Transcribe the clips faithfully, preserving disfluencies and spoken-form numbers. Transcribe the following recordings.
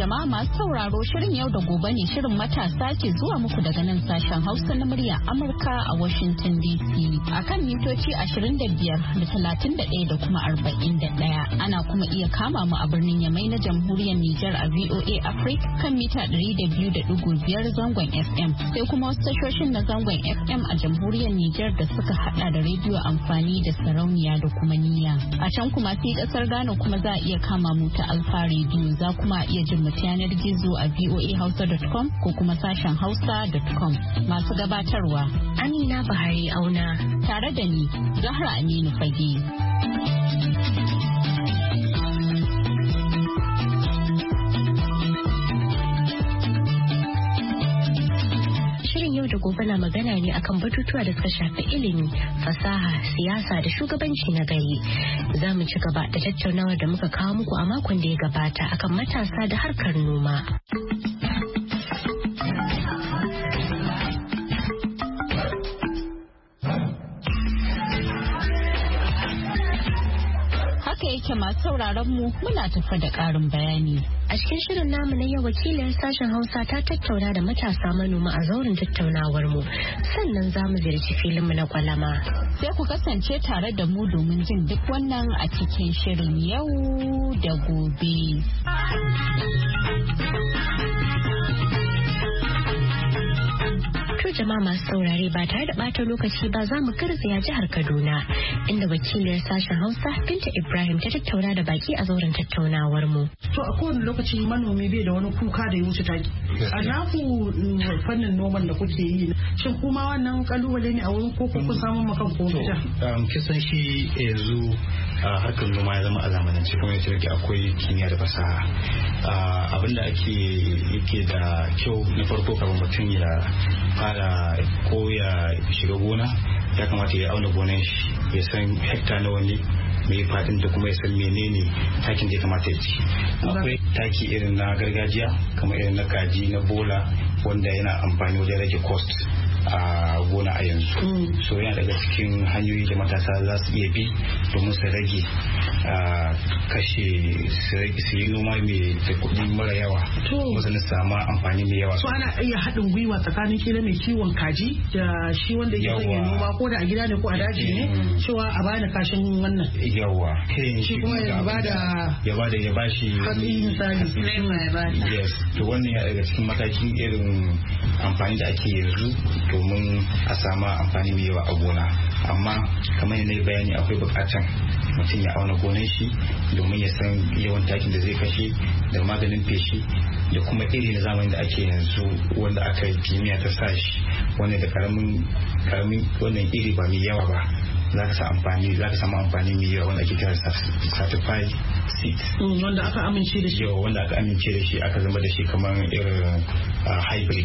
Jama'a masu sauraro shirin yau da gobe ne shirin matasa ke zuwa muku daga nan sashen Hausa na murya Amurka a Washington D C akan mitoci ashirin da biyar da talatin da ɗaya da kuma arba'in da ɗaya. Ana kuma iya kama mu a birnin Yamai na Jamhuriyar Nijar a V O A Africa kan mita ɗari da biyu da ɗigo biyar zangon F M. Sai kuma wasu tashoshin na zangon F M a Jamhuriyar Nijar da suka hada da rediyo amfani da sarauniya da kuma niyya. A can kuma sai kasar Ghana kuma za a iya kama mu ta Alfa Radio, za kuma iya jin mu yanar gizo a voa hausa dot com ko kuma sashen hausa dot com. Masu gabatarwa Amina Bahari Auna tare da ni Zahra Aminu Fage. Da gobe na magana ne akan batutuwa da suka shafi ilimi, fasaha, siyasa da shugabanci na gari. Za mu ci gaba da tattaunawar da muka kawo muku a makon da ya gabata akan matasa da harkar noma. Yake masu sauraron mu muna tafa da ƙarin bayani. A cikin shirin namu na yau wakilin sashen Hausa ta tattauna da matasa manoma a zauren tattaunawar mu. Sannan za mu ziyarci filin mu na kwalama. Sai ku kasance tare da mu domin jin duk wannan a cikin shirin yau da gobe. Jama'a masu saurare ba tare da bata lokaci ba za mu garzaya jihar Kaduna inda wakiliyar sashen Hausa Binta Ibrahim ta tattauna da baki a zauren tattaunawar mu. To a kowane lokaci manomi bai da wani kuka da ya wuce taki. A naku fannin noman da kuke yi shin kuma wannan kalubale ne a wurin ko kun samu makan ko fita? Kisan shi yanzu harkar noma ya zama a zamanance kuma ya ce akwai kimiyya da fasaha. Abinda ake yake da kyau na farko kamar mutum ya fara ko ya shiga gona ya kamata ya auna gonan shi ya san hekta nawa ne mai fadin da kuma ya san menene takin da ya kamata ya ci. Akwai taki irin na gargajiya kamar irin na kaji na bola wanda yana amfani wajen rage cost a gona a yanzu. So yana daga cikin hanyoyi da matasa za su iya bi domin su rage kashe su yi noma mai da kuɗi mara yawa kuma su samu amfani mai yawa. So ana iya haɗin gwiwa tsakanin kila mai kiwon kaji da shi wanda ya sanya noma ko da a gida ne ko a daji ne cewa a bani kashin wannan. Yawa. Shi kuma ya bada ya bada ya bashi hatsi misali. Yes. To wannan ya daga cikin matakin irin amfani da ake yanzu domin a samu amfani mai yawa a gona. Amma kamar yadda bayani akwai bukatan mutum ya auna gonan shi domin ya san yawan takin da zai kashe da maganin feshi da kuma iri na zamani da ake yanzu wanda aka yi kimiyya ta sa shi wanda da karamin karamin wannan iri ba mai yawa ba za ka samu amfani za ka samu amfani mai yawa wanda ake kira certified seeds wanda aka amince da shi yawa wanda aka amince da shi aka zama da shi kamar irin hybrid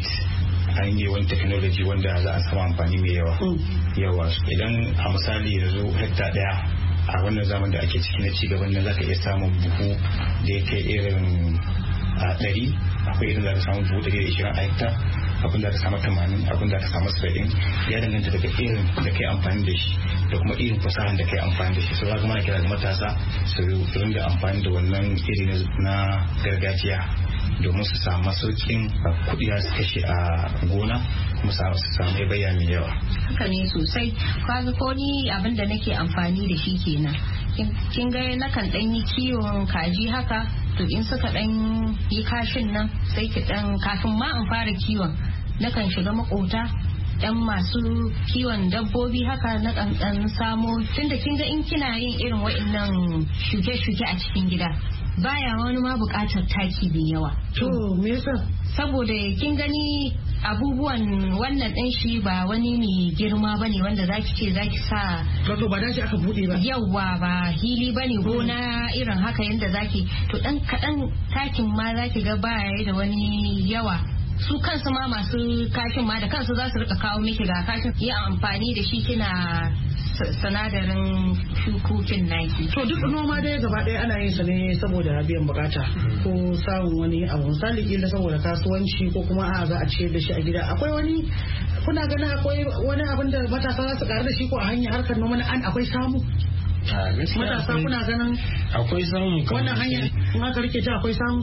an yi wani technology wanda za a samu amfani mai yawa yawa idan a misali yanzu hekta daya a wannan zaman da ake ciki na cigaban nan zaka iya samun buhu da ya kai irin a ɗari akwai irin za ka samu buhu ɗari da ishirin a hekta abin da ka samu tamanin abin da ka samu saba'in ya danganta daga irin da kai amfani da shi da kuma irin fasahan da kai amfani da shi sau za ka mana kira da matasa su ringa amfani da wannan iri na gargajiya domin su samu sauƙin kuɗi su kashe a gona kuma su samu yabaya mai yawa. Haka ne sosai. Kwazi ko ni abin da nake amfani da shi kenan. Kin ga nakan ɗan yi kiwon kaji haka to in suka ɗan yi kashin nan sai ki ɗan kafin ma in fara kiwon nakan shiga makota dan masu kiwon dabbobi haka na ɗan samo tunda kin ga in kina yin irin wa'annan shuke-shuke a cikin gida baya wani ma bukatar taki mai yawa. To me yasa? Saboda kin gani abubuwan wannan ɗin shi ba wani ne girma bane wanda zaki ce zaki sa. Wato ba daji aka bude ba. Yawwa ba hili bane gona irin haka yanda zaki to dan kaɗan takin ma zaki ga baya da wani yawa. Su kansu ma masu kashin ma da kansu za su rika kawo miki ga kashin yi amfani da shi kina sinadarin shukokin naki. To duk noma dai gaba ɗaya ana yin sa ne saboda biyan bukata ko samun wani abu misali kila saboda kasuwanci ko kuma a za a ciyar da shi a gida. Akwai wani kuna ganin akwai wani abin da matasa za su karu da shi ko a hanyar harkar noma an akwai samu? Matasa kuna ganin akwai samu wannan hanyar in aka rike ta akwai samu?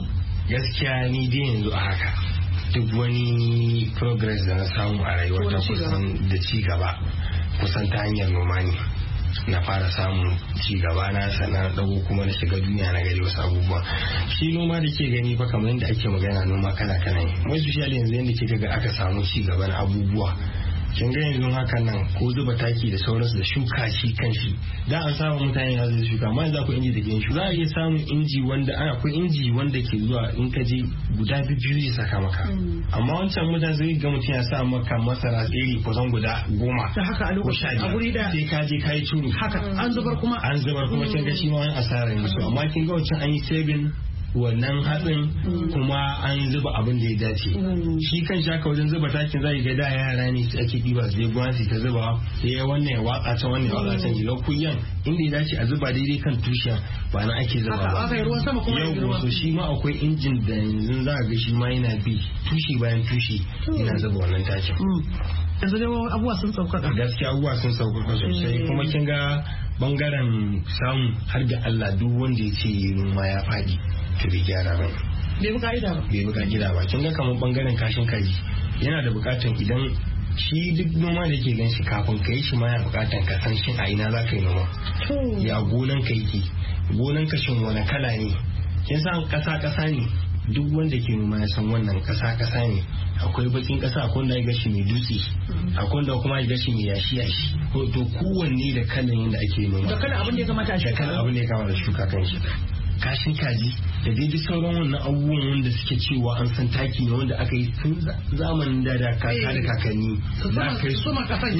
gaskiya ni dai yanzu a haka duk wani progress da na samu a rayuwa ta kusan da ci gaba kusan ta hanyar noma ne na fara samun ci gaba na sannan dago kuma na shiga duniya na gari wasu abubuwa. Shi noma da ke gani fa kamar yadda ake magana noma kala kala ne, mai especially yanzu yadda ke ga aka samu ci gaba na abubuwa. Kin ga yanzu hakan nan ko zuba taki da sauransu da shuka shi kan shi da an samu mutane na zai shuka, amma yanzu akwai inji da ke shuka. Za a iya samun inji wanda ana akwai inji wanda ke zuwa in ka je guda biyu zai saka maka, amma wancan mutane zai ga mutum ya sa maka masara tsiri kusan guda goma da haka a lokacin a guri da sai ka je ka yi turu haka an zubar kuma an zubar kuma kin ga shi ma wani asara ne. So amma kin ga wancan an yi saving wannan hatsin kuma an zuba abin da ya dace. Shi kan shaka wajen zuba takin zai ga da yara ne su ake diba su je gona su ta zuba sai wannan ya watsa ta wannan ya watsa ta gilo kuyan inda ya dace a zuba daidai kan tushen ba na ake zuba ba. Aka yi ruwan sama kuma yau so shi ma akwai injin da yanzu za ga shi ma yana bi tushe bayan tushe yana zuba wannan takin. Yanzu dai abubuwa sun sauƙaƙa. Gaskiya abubuwa sun sauƙaƙa sosai kuma kin ga bangaren samu har da Allah duk wanda ya ce noma ya faɗi to bai gyara ba. Bai buka gida ba. Bai buka gida ba. Kin ga kamar bangaren kashin kaji yana da bukatan idan shi duk noma da ke gan shi kafin ka yi shi ma yana bukatan ka san shin a ina za ka yi noma. Ya gonan ka yake, gonan ka shin wani kala ne. Kin san kasa kasa ne. Duk wanda ke noma ya san wannan kasa kasa ne. Akwai bakin kasa, akwai wanda ya gashi mai dutse, akwai wanda kuma ya gashi mai yashi yashi. To kowanne da kalan yadda ake noma. Da kalan abin da ya kamata a shuka. Da kalan abin da ya kamata a shuka kan shi. Kashin kaji da daidai sauran wannan abubuwan wanda suke cewa an san taki ne wanda aka yi tun zamanin da da kaka da kakanni za kai su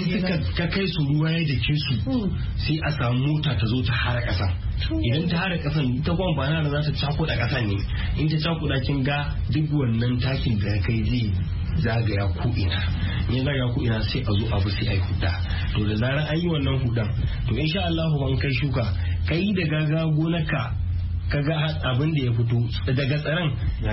ka kai su ruwa ya dake su sai a samu mota ta zo ta hara kasa. Idan ta hara kasan ta gwamba na za ta cakuɗa kasan ne, in ta cakuɗa kin ga duk wannan takin da kai zai zagaya ko ina ne zagaya ko ina sai a zo abu sai ai huda. To da zarar an yi wannan hudan to insha Allah ban kai shuka kai da gaga gonarka kaga abin da ya fito daga tsaron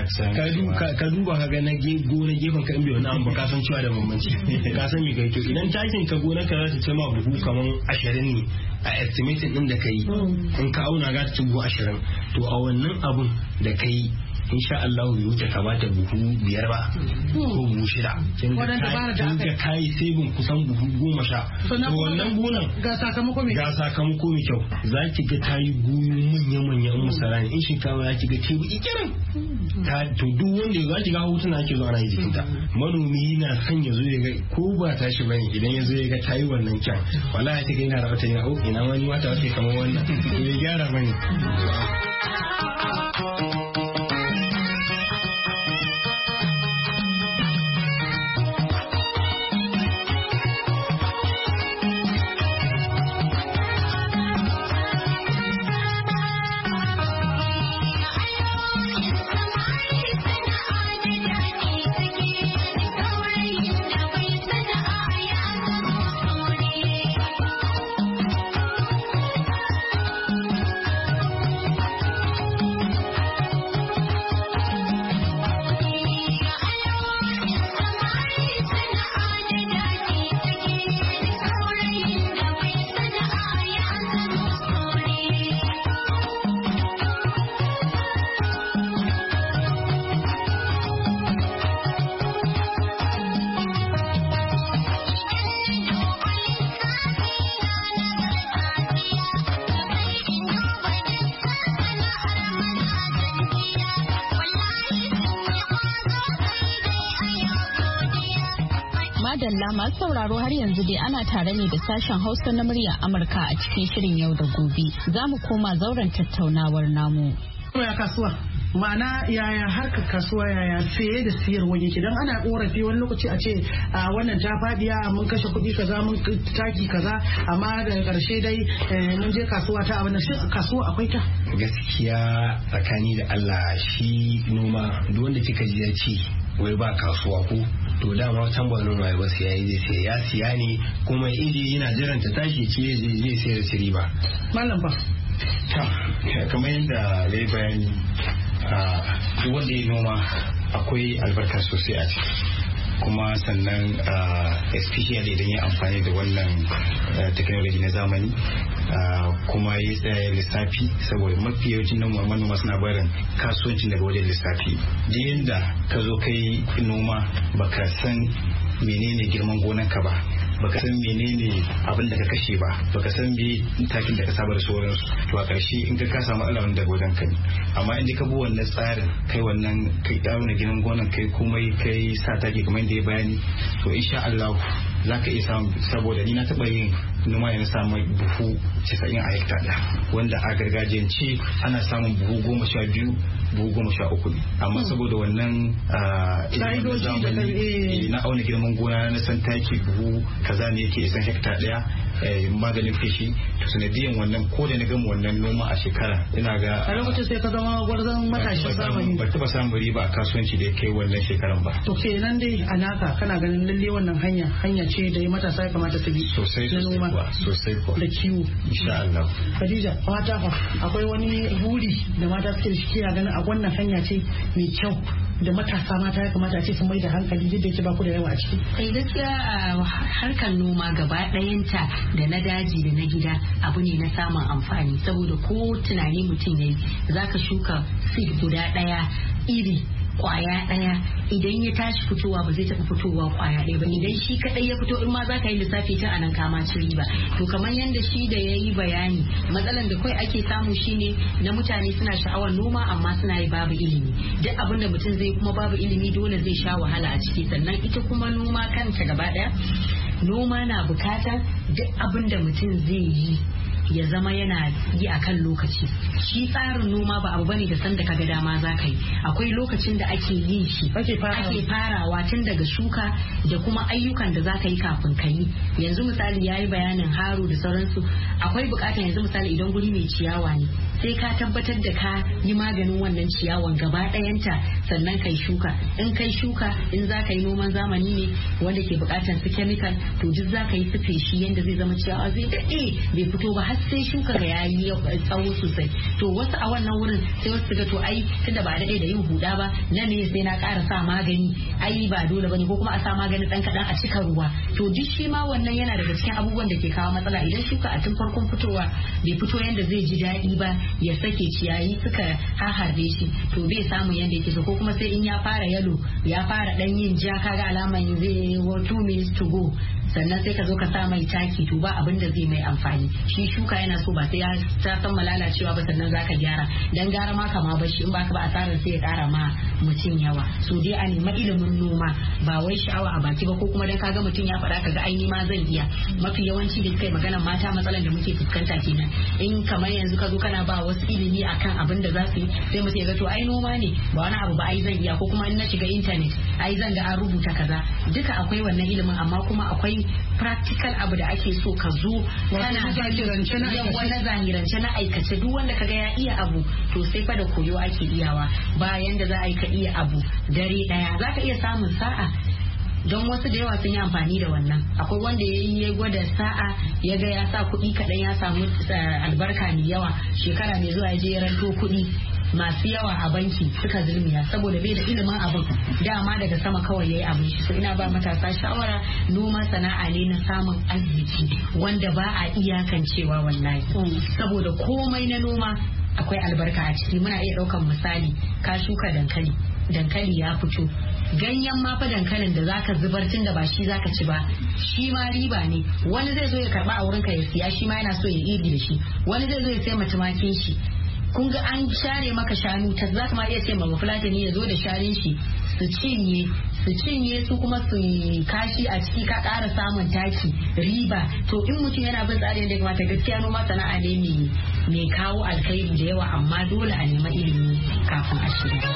ka duba ka ga na gona gefen ka in bai wani abu ka san cewa da bambanci ka san me kai. To idan takin ka gona ka za ta ce ma buhu kaman ashirin ne a estimating din da kai in ka auna za ta ci buhu ashirin, to a wannan abun da kai insha Allah bai wuce ka bata buhu biyar ba ko buhu shida. Kin ga kai sebin kusan buhu goma sha. To wannan gonan ga sakamako mai ga sakamako mai kyau zaki ga tayi goyo manya manya in musara ne, in shinkafa zaki ga tebu ikirin ta. To duk wanda ya zaki ga hutuna ake zo ana yi jikinta. Manomi yana son ya zo ya ga ko ba tashi bane idan ya zo ya ga tayi wannan kyan wallahi ta ga yana rawata yana oh ina wani wata wace kamar wannan to ya gyara bane. Madalla masu sauraro har yanzu dai ana tare ne da sashen Hausa na murya Amurka a cikin shirin yau da gobe. Za mu koma zauren tattaunawar namu. Ya kasuwa ma'ana yaya harkar kasuwa yaya saye da siyarwa yake, dan ana korafi wani lokaci a ce a wannan ta fadiya mun kashe kuɗi kaza mun taki kaza amma daga karshe dai mun je kasuwa ta abin shin kasuwa akwai ta. Gaskiya tsakani da Allah shi noma duk wanda kika ji ya ce wai ba kasuwa ko to dama can ba noma ba sai yayi zai sai ya siya ne kuma inji yana jiran ta tashi ce zai sayar da riba. Mallam ba kamar yadda zai bayani wanda ya noma akwai albarka sosai a ciki kuma sannan especially idan ya amfani da wannan technology na zamani kuma ya tsaya lissafi, saboda mafi yawancin nan manoma suna barin kasuwancin daga wajen lissafi. Duk yanda ka zo kai noma baka san menene girman gonanka ba, baka san menene abin da ka kashe ba, baka san me takin da ka saba da sauransu, to a ƙarshe in ka ka samu alawan daga wajen ka ne. Amma in ka bi wannan tsarin, kai wannan kai auna ginin gonan, kai komai kai sa taki kamar yadda ya bayani, to insha Allah za ka iya samu. Saboda ni na taɓa yin noma yana samun buhu casa'in a hekta ɗaya, wanda a gargajiyance ana samun buhu goma sha biyu buhu goma sha uku ne. Amma saboda wannan zamani na auna girman gona na san taki buhu kaza ne yake isan hekta ɗaya maganin feshi, to sanadiyan wannan ko da na gama wannan noma a shekara ina ga a lokacin sai ka zama gwarzon matashin zamani. Ba taɓa samun riba a kasuwanci da ya kai wannan shekaran ba. To kenan dai a naka kana ganin lalle wannan hanya hanya ce da matasa ya kamata su bi sosai sosai kuwa da kiwo. Insha Allah. Khadija, mata fa akwai wani buri da mata suke da shi, kina ganin a wannan hanya ce mai kyau da matasa mata ya kamata a ce sun mai da hankali duk da yake ba ku da yawa a ciki? Kai gaskiya harkar noma gaba ɗayanta da na daji da na gida abu ne na samun amfani, saboda ko tunani mutum yayi zaka shuka seed guda ɗaya iri kwaya daya idan ya tashi fitowa ba zai taɓa fitowa kwaya ɗaya ba, idan shi kadai ya fito in ma za ka yi lissafi ta anan kama ci riba. To kamar yadda shi da ya yi bayani, matsalan da kawai ake samu shine na mutane suna sha'awar noma amma suna yi babu ilimi. Duk abin da mutum zai kuma babu ilimi dole zai sha wahala a ciki. Sannan ita kuma noma kanta gaba daya, noma na bukatar duk abin da mutum zai yi ya zama yana yi a kan lokaci. Shi tsarin noma ba abu bane da san da kaga dama za ka yi, akwai lokacin da ake yin shi, ake farawa tun daga shuka da kuma ayyukan da za ka yi kafin ka yi. Yanzu misali ya yi bayanin haro da sauransu, akwai bukatar yanzu misali idan guri mai ciyawa ne sai ka tabbatar da ka yi maganin wannan ciyawan gaba ɗayanta sannan kai shuka. In kai shuka, in za ka yi noman zamani ne wanda ke bukatar su chemical, to duk za ka yi su feshi yanda zai zama ciyawa zai daɗe bai fito ba har sai shuka ga yayi tsawo sosai. To wasu a wannan wurin sai wasu ga to ai tunda ba daɗe da yin huda ba, nan ne sai na ƙara sa magani, ai ba dole bane, ko kuma a sa magani ɗan kaɗan a cika ruwa. To duk shi ma wannan yana daga cikin abubuwan da ke kawo matsala. Idan shuka a tun farkon fitowa bai fito yanda zai ji daɗi ba, ya sake ciyayi suka haharbe shi, to bai samu yanda yake so. Ko kuma sai in ya fara yalo, ya fara ɗan yin ja, kaga alaman zai two minutes to go, sannan sai ka zo ka sa mai taki, to ba abin da zai mai amfani. Shi shuka yana so ba sai ya ta san malalacewa ba sannan zaka gyara, dan gara ma kama bashi, in baka ba asarar sai ya kara ma mutum yawa. So dai a nema ilimin noma, ba wai sha'awa a baki ba, ko kuma dan kaga mutum ya faɗa kaga ai ni ma zan iya. Mafi yawanci da suka yi magana mata matsalan da muke fuskanta kenan. In kamar yanzu ka zo kana ba wasu ilimi akan abin da za su yi, sai mutum ya ga to ai noma ne ba wani abu ba, ai zan iya, ko kuma in na shiga internet ai zan ga an rubuta kaza. Duka akwai wannan ilimin, amma kuma akwai practical abu da ake so ka zo kana zahirance na zahirance na aikace. Duk wanda kaga ya iya abu to sai fa da koyo ake iyawa, bayan da za a yi ka iya abu dare daya. Za ka iya samun sa'a, don wasu da yawa sun yi amfani da wannan. Akwai wanda ya yi ya gwada sa'a, ya ga ya sa kuɗi kaɗan ya samu albarka mai yawa, shekara mai zuwa ya je ya ranto kuɗi masu yawa a banki suka zulmiya saboda bai da ilimin abin, dama daga sama kawai yayi abin shi. So ina ba matasa shawara, noma sana'a ne na samun arziki wanda ba a iyakancewa wallahi, saboda komai na noma akwai albarka a ciki. Muna iya ɗaukan misali, ka shuka dankali, dankali ya fito, ganyen ma fa dankalin da zaka zubar tun da ba shi zaka ci ba, shi ma riba ne. Wani zai zo ya karba a wurinka ya siya, shi ma yana so ya iri da shi. Wani zai zo ya sai matumakin shi, kun ga an share maka shanu ta, za ka ma iya ce ma fulatani ya zo da sharin shi su cinye su cinye su kuma su kashi a ciki, ka ƙara samun taki riba. To in mutum yana bin tsarin da ya kamata, gaskiya noma sana'a ne mai kawo alkhairi da yawa, amma dole a nema ilimi kafin a shiga.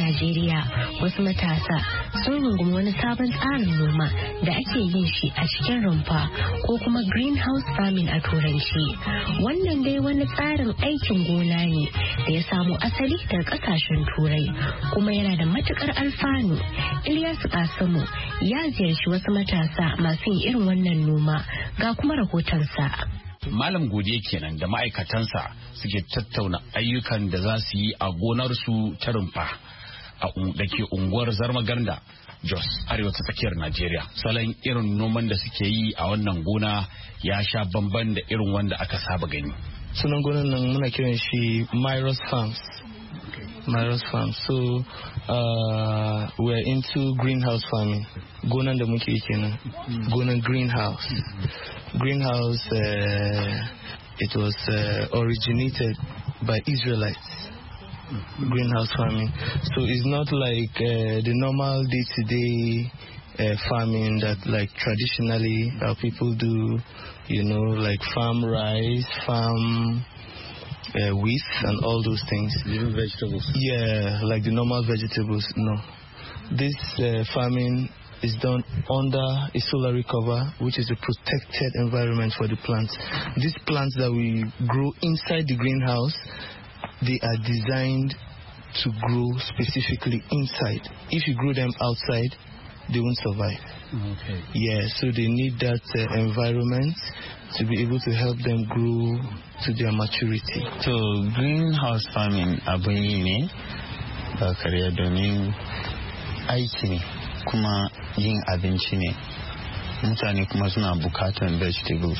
Najeriya wasu matasa sun rungumi wani sabon tsarin noma da ake yin shi a cikin rumfa ko kuma greenhouse farming a turanci. Wannan dai wani tsarin aikin gona ne da ya samo asali daga kasashen turai kuma yana da matukar alfanu. Ilyasu Kasimu ya ziyarci wasu matasa masu yin irin wannan noma ga kuma rahotonsa. Malam Godiya kenan da ma'aikatansa suke tattauna ayyukan da za su yi a gonarsu ta rumfa a da ke unguwar Zarmaganda, Jos, arewa ta tsakiyar Najeriya. Salon irin noman da suke yi a wannan gona ya sha bamban da irin wanda aka saba gani. Sunan gonan nan muna kiran shi Myros Farms. Myros Farms. So uh, we're into greenhouse farming. Gonan da muke kenan. Gonan greenhouse. Greenhouse, uh, it was uh, originated by Israelites. Greenhouse farming. So it's not like uh, the normal day-to-day uh, farming that like traditionally our people do, you know, like farm rice, farm uh, wheat and all those things. Even vegetables? Yeah, like the normal vegetables, no. This uh, farming is done under a solar cover, which is a protected environment for the plants. These plants that we grow inside the greenhouse, they are designed to grow specifically inside. If you grow them outside, they won't survive. Okay. Yeah, so they need that uh, environment to be able to help them grow to their maturity. So greenhouse farming abun yi ne ba kariya domin aiki ne kuma yin abinci ne. Mutane kuma suna bukatan vegetables.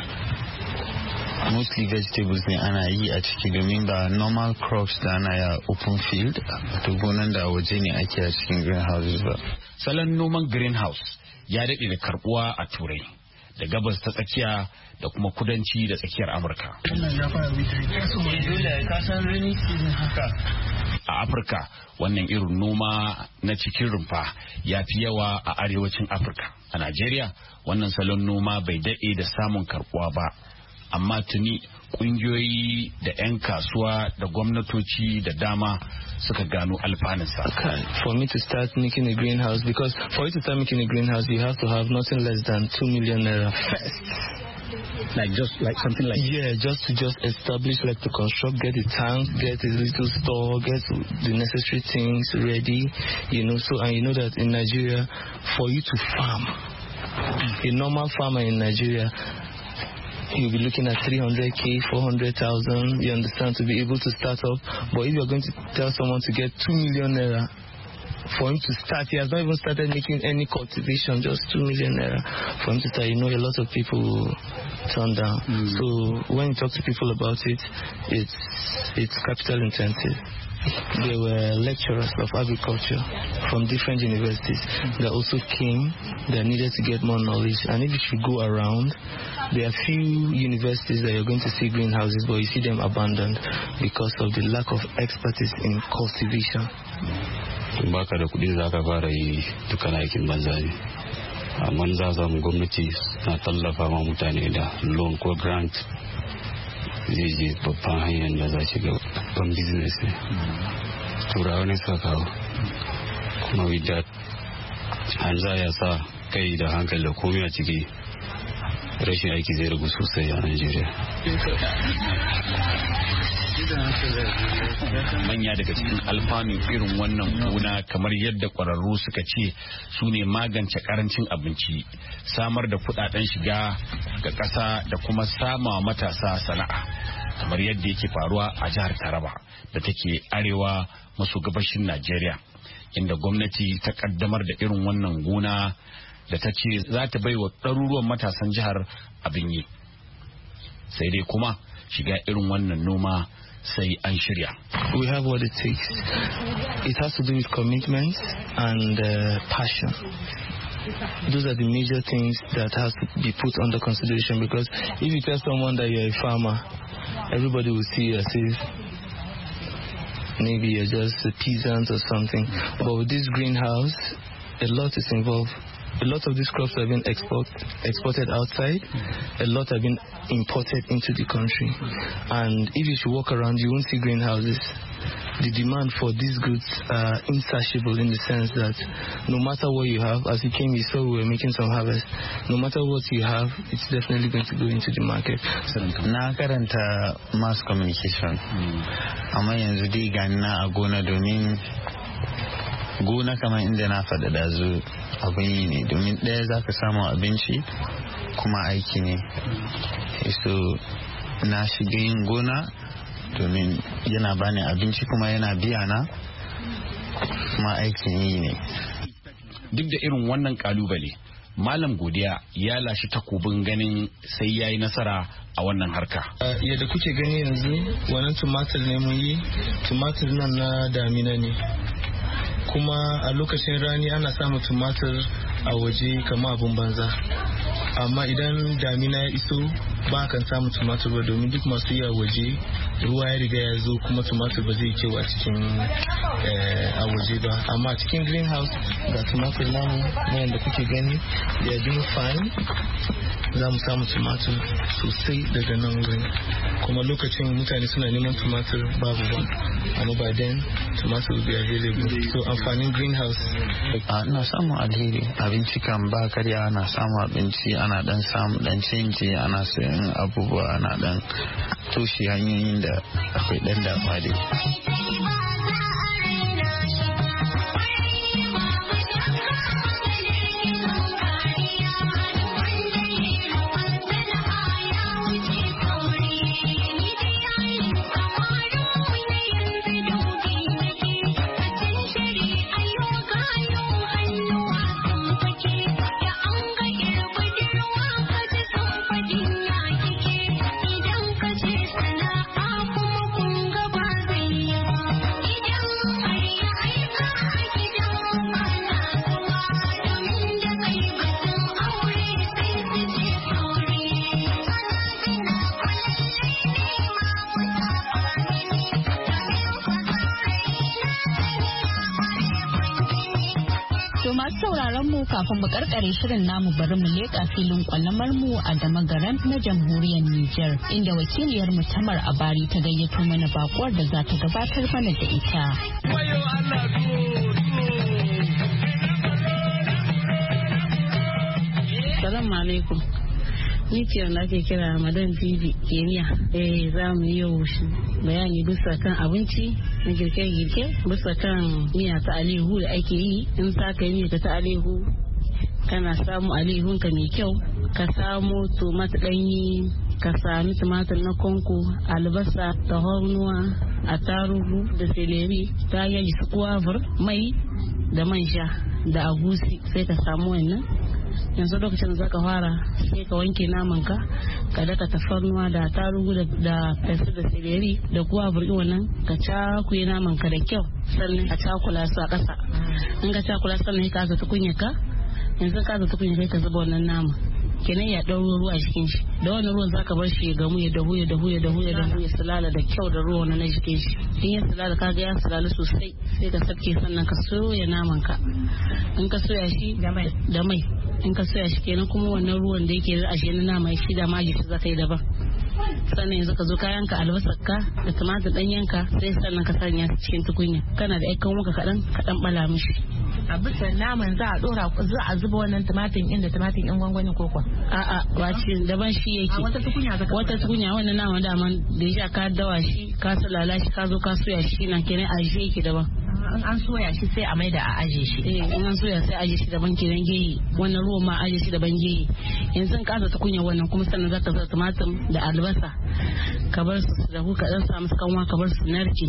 Mostly vegetables ne ana yi a ciki domin ba normal crops da ana ya open field to gonan da waje ne ake a cikin greenhouses ba. Salon noman greenhouse ya daɗe da karbuwa a Turai da gabas ta tsakiya da kuma kudanci da tsakiyar Amurka. A Afirka wannan irin noma na cikin rumfa ya fi yawa a arewacin Afirka. A Najeriya wannan salon noma bai daɗe da samun karbuwa ba. Amma tuni kungiyoyi da 'yan kasuwa da gwamnatoci da dama suka gano alfanunsa. Okay, for me to start making a greenhouse, because for you to start making a greenhouse, you have to have nothing less than two million naira first. Like just like something like yeah, just to just establish, like to construct, get a tank, get a little store, get the necessary things ready, you know. So and you know that in Nigeria, for you to farm, a normal farmer in Nigeria, you'll be looking at three hundred K, four hundred thousand, you understand, to be able to start up. But if you're going to tell someone to get two million naira for him to start, he has not even started making any cultivation, just two million naira for him to start. You know, a lot of people turn down. Mm. So when you talk to people about it, it's it's capital intensive. There were lecturers of agriculture from different universities that also came, that needed to get more knowledge. And if you should go around, there are few universities that you're going to see greenhouses, but you see them abandoned because of the lack of expertise in cultivation. Baka da kudi za ka fara yi dukkan aikin banza ne. Amma za samu gwamnati na tallafa ma mutane da loan ko grant. Zai je babban hanyar da za shiga babban business ne. Turawa ne suka kawo. Kuma with that, an za ya sa kai da hankali da komai a ciki, rashin aiki zai ragu sosai a Najeriya. Manya daga cikin alfanun irin wannan gona kamar yadda kwararru suka ce su ne magance karancin abinci, samar da kudaden shiga ga ƙasa da kuma sama matasa sana'a, kamar yadda yake faruwa a jihar Taraba da take arewa maso gabashin Najeriya, inda gwamnati ta kaddamar da irin wannan gona da ta ce za ta bai wa ɗaruruwan matasan jihar abin yi. Sai dai kuma shiga irin wannan noma sai an shirya. We have what it takes. It has to do with commitment and uh, passion. Those are the major things that has to be put under consideration, because if you tell someone that you're a farmer, everybody will see you as if maybe you're just a peasant or something. But with this greenhouse, a lot is involved. A lot of these crops have been export, exported outside. A lot have been imported into the country. And if you should walk around, you won't see greenhouses. the demand for these goods are insatiable in the sense that no matter what you have, as you came, you saw we were making some harvest. No matter what you have, it's definitely going to go into the market. Na karanta mass communication, amma yanzu dai gani na a gona domin gona kamar inda na faɗa da zu abin yi ne domin ɗaya za ka samu abinci kuma aiki ne. So na shiga yin gona domin yana bani abinci kuma yana biya na kuma aikin yi ne. Duk da irin wannan kalubale, Malam Godiya ya lashi takobin ganin sai ya yi nasara a wannan harka. Yadda kuke gani yanzu wannan tumatir ne mun yi, tumatir nan na damina ne. Kuma a lokacin rani ana samun tumatir a waje kama abin banza. Amma idan damina ya iso ba kan samu tumatir ba domin duk masu yi a waje ruwa ya riga ya zo kuma tumatir ba zai kyau a cikin a waje ba. Amma cikin greenhouse ga tumatir namu na yadda kuke gani they are doing fine. Za mu samu tumatir sosai daga nan wurin, kuma lokacin mutane suna neman tumatir babu ba, amma ba den tumatir will be available. So amfanin greenhouse. Ina samun alheri, abinci kan ba karya, ana samun abinci, ana dan samu dan canji, ana sayan abubuwa, ana dan toshe hanyoyin da akwai dan damuwa dai. Kafin mu karkare shirin namu bari mu leƙa filin kwallamar mu a Damagaran na jamhuriyar Nijar, inda wakiliyar mu Tamar Abari ta gayyato mana bakuwar da za ta gabatar mana da ita. Assalamu alaikum. Ni ce wanda ake kira Madan Bibi Kenya. Eh za mu yi bayani bisa kan abinci na girke-girke, bisa kan miya ta alihu da ake yi. In za ka yi miya ta alihu, kana samu alihunka mai kyau, ka samu tomat ɗanyi, ka sami tumatir na konko, albasa da hornuwa, attarugu da seleri, ta yaji su kuwavur, mai da manja da agusi, sai ka samu wannan. Yanzu lokacin da zaka fara sai ka wanke namanka, ka daka tafarnuwa da tarugu da fesu da seleri da kuwa burki wannan, ka cakuye namanka da kyau, sannan ka cakula su a ƙasa. In ka cakula sannan ka aza tukunya ka, yanzu ka aza tukunya kai ka zuba wannan nama. Kenan ya ɗauro ruwa a cikin shi, da wannan ruwan zaka bar shi ya gamu ya dahu ya dahu ya dahu ya dahu ya sulala da kyau da ruwa na jikin shi. In ya sulala kaga ya sulala sosai, sai ka sabke sannan ka soya naman ka. In ka soya shi da mai da mai in ka soya shi kenan kuma wannan ruwan da yake ashe na nama shi da magi shi zaka yi daban. Sannan yanzu ka zo ka yanka albasar ka da tumatir ɗan yanka, sai sannan ka sanya su cikin tukunya. Kana da aikan muka kaɗan kaɗan bala mishi. A bisa naman za a dora za a zuba wannan tumatir inda tumatir in gwangwanin koko. A'a wace daban shi yake. Wata tukunya zaka wata tukunya wannan naman daman da ya ka dawa shi ka sulala shi ka zo ka soya shi na kenan a shi yake daban. In an soya shi sai a maida a aje shi. Eh in an soya sai aje shi daban kenan geyi, wannan ruwan ma aje shi daban geyi. Yanzu in ka sa tukunya wannan kuma sannan zaka sa tumatir da albasa, ka bar su da ku ka dan sa musu kanwa, ka bar su narke.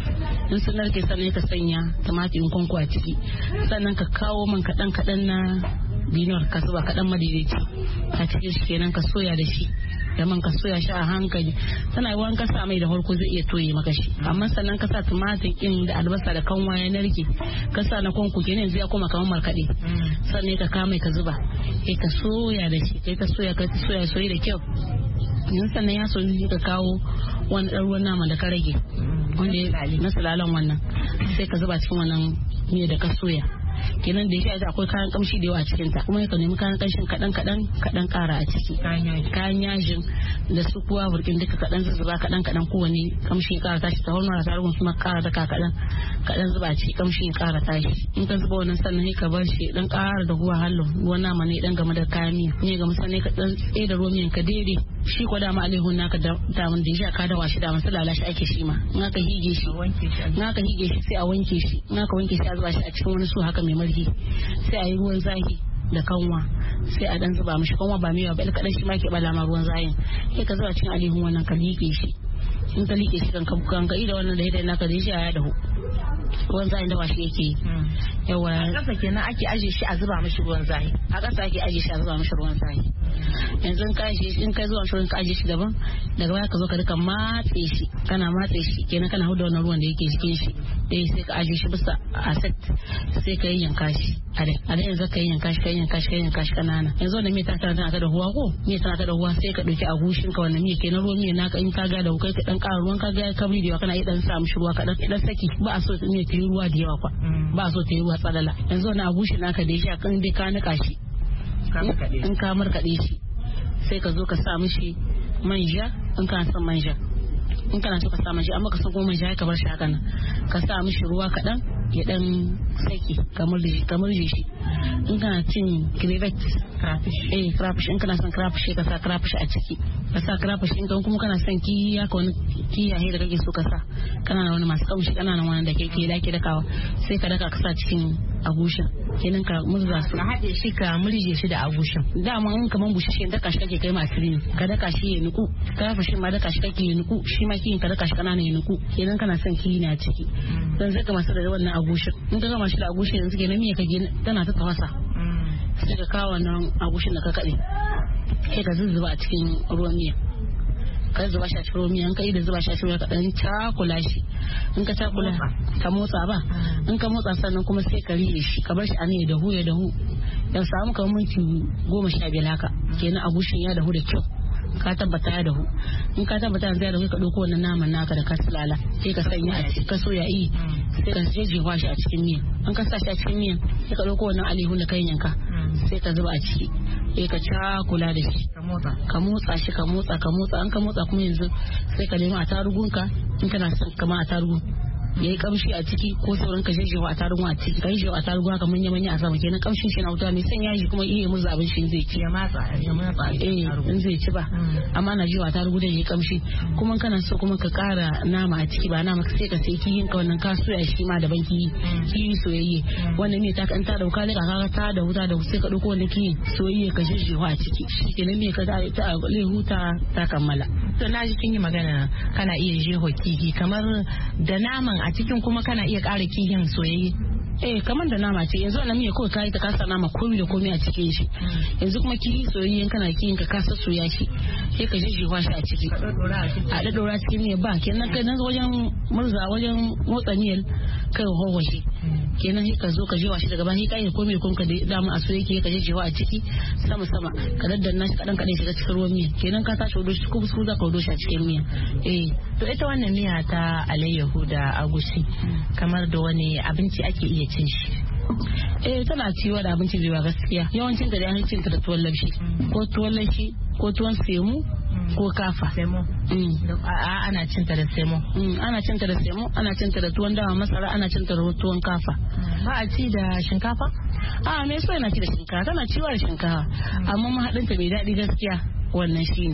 In su narke sannan ka sanya tumatir konko a ciki, sannan ka kawo man kaɗan kaɗan na dinar ka zuba kaɗan madaidaici a cikin shi kenan ka soya da shi. Da man ka soya shi a hankali, tana yi ka sa mai da farko zai iya toye maka shi, amma sannan ka sa tumatir ɗin da albasa da kanwa ya narke, ka sa na konko kenan yanzu ya koma kamar markaɗe, sannan ka kama ka zuba, kai ka soya da shi, kai ka soya ka soya soyi da kyau. Yanzu sannan ya soyi ka kawo wani ɗan ruwan nama da ka rage wanda na sulalan wannan, sai ka zuba cikin wannan miya da ka soya. kenan da shi akwai kayan kamshi da yawa a cikin ta kuma ka nemi kayan kamshin kadan kadan kadan kara a ciki kayan yajin da su kuwa burkin duka kadan zuba kadan kadan kowane kamshi ya kara tashi ta hormona ta rugun kuma kara daka kadan kadan zuba ci kamshi ya kara tashi in ka zuba wannan sannan sai ka bar shi dan kara da ruwa hallo ruwan nama ne dan game da kayan miya ne ga musanne ka dan tsaye da ruwan miyan ka daidai shi ko da ma alaihun naka da damun da ya ka dawa shi da masu lalashi ake shi ma in aka hige shi in aka hige shi sai a wanke shi in aka wanke shi a zuba shi a cikin wani su haka mai marhi sai a yi ruwan zahi da kanwa sai a dan zuba mishi kanwa ba mai yawa ba kadan shi ma ke bala ma ruwan zahin sai ka zuba cikin alaihun wannan ka liƙe shi in ka liƙe shi kan kan ka da wannan da yadda naka da shi a ya dahu ruwan zahin dawa shi yake yawa a ƙasa kenan ake aje shi a zuba mishi ruwan zahi a ƙasa ake aje shi a zuba mishi ruwan zahi yanzu in ka shi in ka zuwa shirin ka aje shi daban daga baya ka zo ka rika matse shi kana matse shi kenan kana huda wannan ruwan da yake cikin shi dai sai ka aje shi bisa a set sai ka yanka shi a dai a dai yanzu ka yanka shi ka yanka shi ka yanka shi kanana yanzu wannan me ta tana ta da huwa ko me tana ta da huwa sai ka dauki agushin ka wannan me kenan ruwan me naka in ka ga da kai ka dan ƙara ruwan ka ga kabri da yawa kana iya dan sa mishi ruwa ka dan dan saki ba a so me ta yi ruwa da yawa kwa ba a so ta yi ruwa tsalala yanzu wannan agushin naka da shi kan dai ka nika shi in ka markaɗe shi sai ka zo ka sa mishi manja in kana son manja in kana so ka sa manja amma ka san kuma manja ka bar shi haka nan ka sa mishi ruwa kaɗan ya dan saki kamar da kamar shi in kana cin crevet crayfish eh crayfish in kana son crayfish ka sa crayfish a ciki ka sa crayfish in kuma kana son kiyi haka wani kiyaye da kake so ka sa kana wani masu kamshi kana nan wani da kake da ke dakawa sai ka daka ka sa cikin agushin kenan ka murza su ka haɗe shi ka murje shi da agushin dama in kaman bushe daka shi kake kai masu rini ka daka shi ya nuku crayfish ma daka shi kake ya nuku shi ma kiyin ka daka shi kana ya nuku kenan kana son kiyi na ciki dan zai ka masu da wannan agushin in ka gama shi da agushin yanzu kenan miya kage tana ta tafasa sai ka kawo wannan agushin da ka kaɗe sai ka zuzzuba a cikin ruwan miya ka zuba shi a cikin ruwan miya in ka yi da zuba shi a cikin ruwan ka dan cakula shi in ka cakula ka motsa ba in ka motsa sannan kuma sai ka riye shi ka bar shi a ne ya dahu ya dahu dan samu kamar minti goma sha biyar haka kenan agushin ya dahu da kyau ka tabbata ya dahu in ka tabbata yanzu ya dahu ka dauko wannan naman naka da ka sulala sai ka sanya a cikin ka soya yi sai ka jejjewa shi a cikin miya an ka sa shi a cikin miya sai ka dauko wannan alihun da kai yanka sai ka zuba a ciki sai ka cakula da shi ka motsa shi ka motsa ka motsa an ka motsa kuma yanzu sai ka nemi a tarugunka in kana son kama a tarugu yayi kamshi a ciki ko sauran ka jejjewa a tarugu a ciki kai jewa a tarugu haka manya manya a sama kenan kamshin shi na wuta mai sanya shi kuma iya murza abin shi zai ci ya matsa ya matsa eh in zai ci ba amma na jewa a tarugu da yayi kamshi kuma kana so kuma ka kara nama a ciki ba nama sai ka sai kiyin ka wannan ka soya shi ma daban kiyi kiyi soyayye wannan ne ta kan ta dauka da ka ta da wuta da sai ka dauko wannan kiyin soyayye ka jejjewa a ciki kenan me ka ta huta ta kammala to na ji kin yi magana kana iya jeho kihi kamar da naman a cikin kuma kana iya ƙara kihin soyayye eh kamar da nama ce yanzu wannan miya kawai kai ta kasa nama komai da komai a cikin shi yanzu kuma kihi soyayyen kana kihin ka kasa soya shi sai ka jejjewa shi a ciki a daddora cikin miya ba kenan kai nan wajen murza wajen motsa miyar kai hawa shi kenan sai ka zo ka jewa shi daga bani kai da komai kun ka da dama a soyayye ka jejjewa a ciki sama sama ka daddanna shi kadan kadan shiga cikin ruwan miya kenan ka tashi odo shi ko su za ka odo shi a cikin miya eh to ita wannan miya ta alayyahu da agushi kamar da wani abinci ake iya cin shi eh tana ciwa da abinci zai ba gaskiya yawancin da an cin ta da tuwon laushi ko tuwon laushi ko tuwon semu ko kafa semo a ana cin ta da semo ana cin ta da semo ana cin ta da tuwon dawa masara ana cin ta da tuwon kafa ba a ci da shinkafa a me so yana ci da shinkafa tana ciwa da shinkafa amma mahadin ta mai daɗi gaskiya wannan shine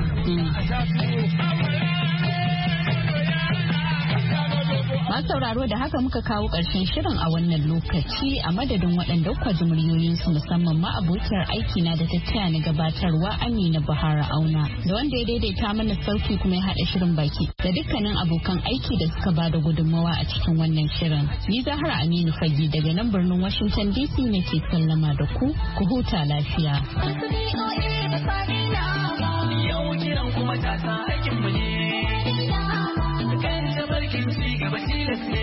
Masu sauraro da haka muka kawo ƙarshen shirin a wannan lokaci a madadin waɗanda kwa ji muryoyinsu musamman ma abokiyar aiki na da ta taya na gabatarwa Amina Bahara Auna da wanda ya daidaita mana sauti kuma ya haɗa shirin baki da dukkanin abokan aiki da suka ba da gudunmawa a cikin wannan shirin. Ni Zahra Aminu Fagi daga nan birnin Washington D C nake sallama da ku ku huta lafiya. Yau kiran kuma ta aikin mu ne. Kan tabarkin ci gaba tilas